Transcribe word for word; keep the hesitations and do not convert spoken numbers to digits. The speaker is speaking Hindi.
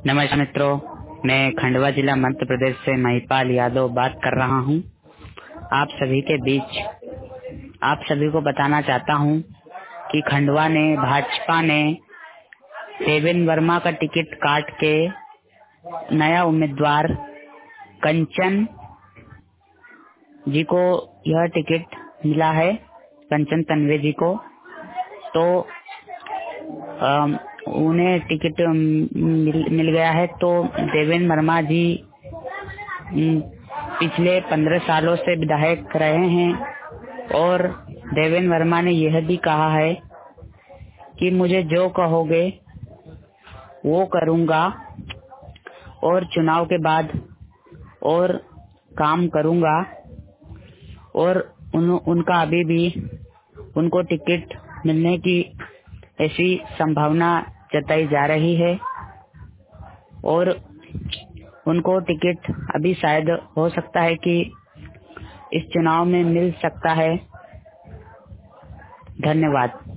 नमस्कार मित्रों, मैं खंडवा जिला मध्य प्रदेश से महिपाल यादव बात कर रहा हूं। आप सभी के बीच आप सभी को बताना चाहता हूं कि खंडवा ने भाजपा ने देवेंद्र वर्मा का टिकट काट के नया उम्मीदवार कंचन जी को यह टिकट मिला है, कंचन तन्वे जी को। तो आ, उन्हें टिकट मिल, मिल गया है। तो देवेंद्र वर्मा जी पिछले पंद्रह सालों से विधायक रहे हैं और देवेंद्र वर्मा ने यह भी कहा है कि मुझे जो कहोगे वो करूंगा और चुनाव के बाद और काम करूंगा। और उन, उनका अभी भी उनको टिकट मिलने की ऐसी संभावना जताई जा रही है और उनको टिकट अभी शायद हो सकता है कि इस चुनाव में मिल सकता है। धन्यवाद।